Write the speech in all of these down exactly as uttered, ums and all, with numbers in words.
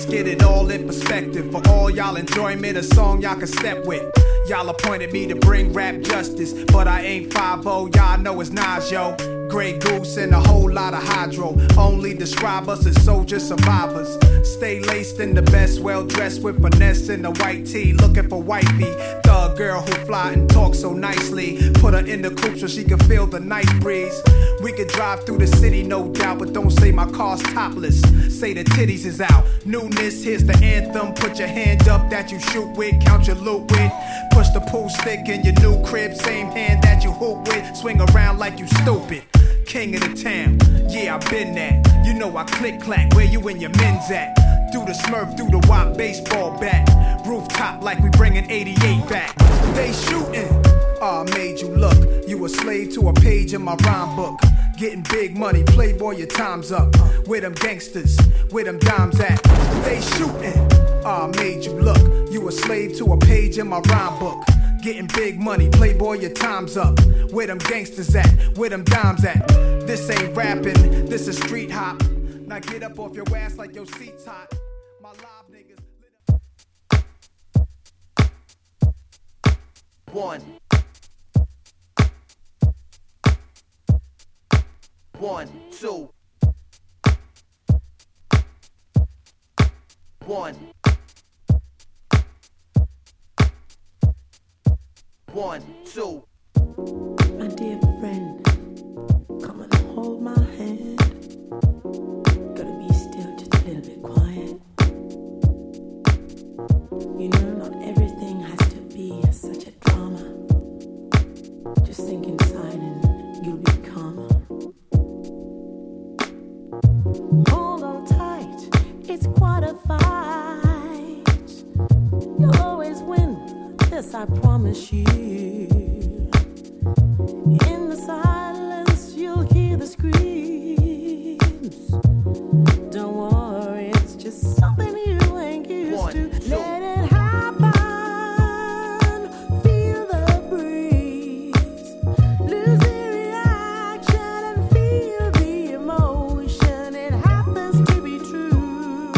Let's get it all in perspective. For all y'all enjoyment, a song y'all can step with. Y'all appointed me to bring rap justice, but I ain't five oh, y'all know it's Nas, yo. Grey Goose and a whole lot of hydro. Only describe us as soldier survivors. Stay laced in the best, well dressed with finesse in the white tee, looking for wifey. Thug girl who fly and talk so nicely. Put her in the coupe so she can feel the nice breeze. We could drive through the city, no doubt, but don't say my car's topless. Say the titties is out. Newness, here's the anthem. Put your hand up that you shoot with, count your loot with. Push the pool stick in your new crib, same hand that you hoop with. Swing around like you stupid. King of the town, yeah, I been that. You know I click clack, where you and your men's at? Through the Smurf, through the wop, baseball bat. Rooftop like we bringing eighty-eight back. They shooting, ah, oh, made you look. You a slave to a page in my rhyme book. Getting big money, playboy, your time's up. Where them gangsters, where them dimes at? They shooting, ah, oh, made you look. You a slave to a page in my rhyme book. Getting big money, playboy, your time's up. Where them gangsters at? Where them dimes at? This ain't rapping, this is street hop. Now get up off your ass like your seat's hot. My live niggas. One. One, two. One. One, two. My dear friend, come and hold my hand. Gotta be still, just a little bit quiet. You know, not everything has to be such a drama. Just think inside and you'll be calmer. Hold on tight, it's quite a fight. You'll always win, this I promise you. In the silence, you'll hear the screams. Don't worry, it's just something you ain't used One, to. Two. Let it happen. Feel the breeze. Lose the reaction and feel the emotion. It happens to be true.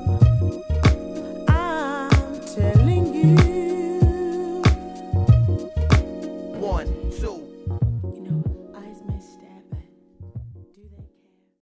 I'm telling you. One, two.